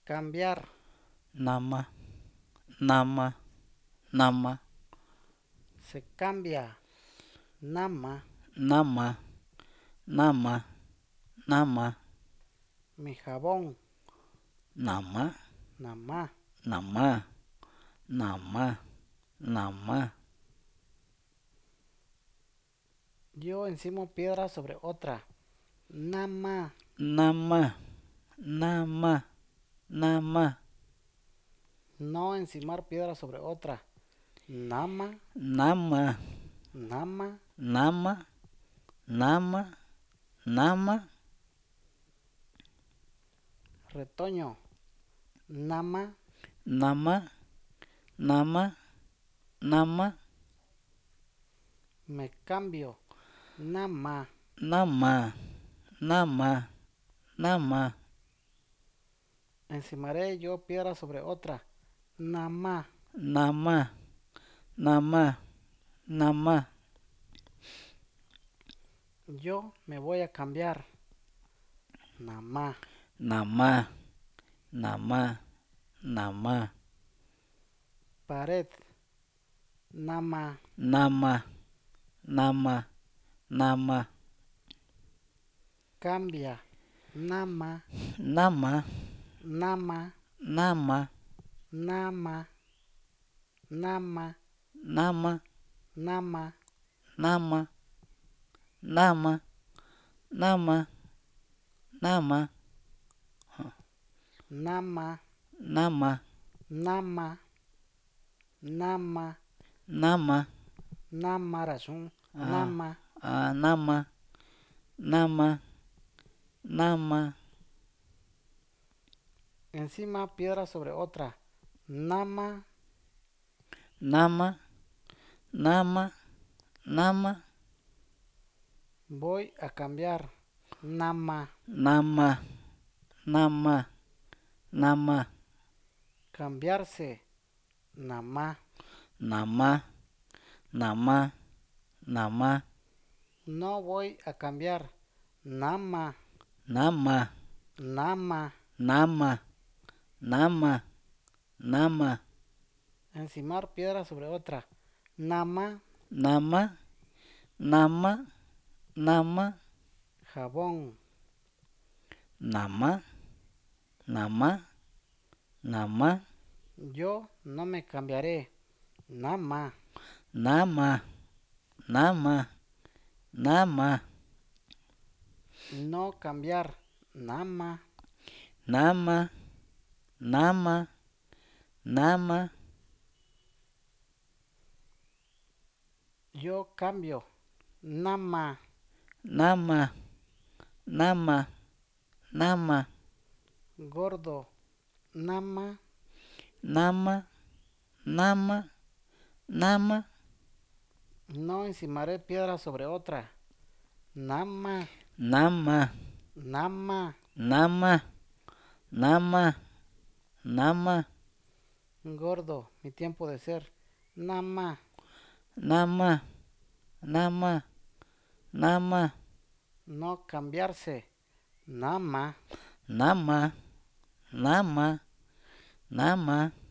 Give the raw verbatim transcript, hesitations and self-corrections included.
cambiar, nama, nama, nama, se cambia, nama, nama, nama, nama, mi jabón, nama, namá, nama, nama, nama, yo encimo piedra sobre otra, nama, nama, nama, nama, no encimar piedra sobre otra, nama, nama, nama, nama, nama, nama, retoño, nama, nama, nama, nama, me cambio, nama, nama, nama, nama, encimaré yo piedra sobre otra, nama, nama, nama, nama, yo me voy a cambiar, nama, nama, nama, nama, pared, nama, nama, nama, nama, cambia, nama, nama, nama, nama, nama, nama, nama, nama, nama, nama, nama, nama, nama, nama, nama, nama, nama, nama razón, ah, nama, ah, nama, nama, nama, encima piedra sobre otra, nama, nama, nama, nama, voy a cambiar, nama, nama, nama, nama, cambiarse, nama, nama, nama, nama, no voy a cambiar, nama, nama, nama, nama, nama, nama, encimar piedra sobre otra, nama, nama, nama, nama, jabón, nama, nama, nama, yo no me cambiaré, nama, nama, nama, nama, no cambiar, nama, nama, nama, nama, yo cambio, nama, nama, nama, nama, gordo, nama, nama, nama, nama, no encimaré piedra sobre otra, nama, nama, nama, nama, nama, nama, gordo, mi tiempo de ser, nama, nama, nama, nama, no cambiarse, nama, nama, nama, nama.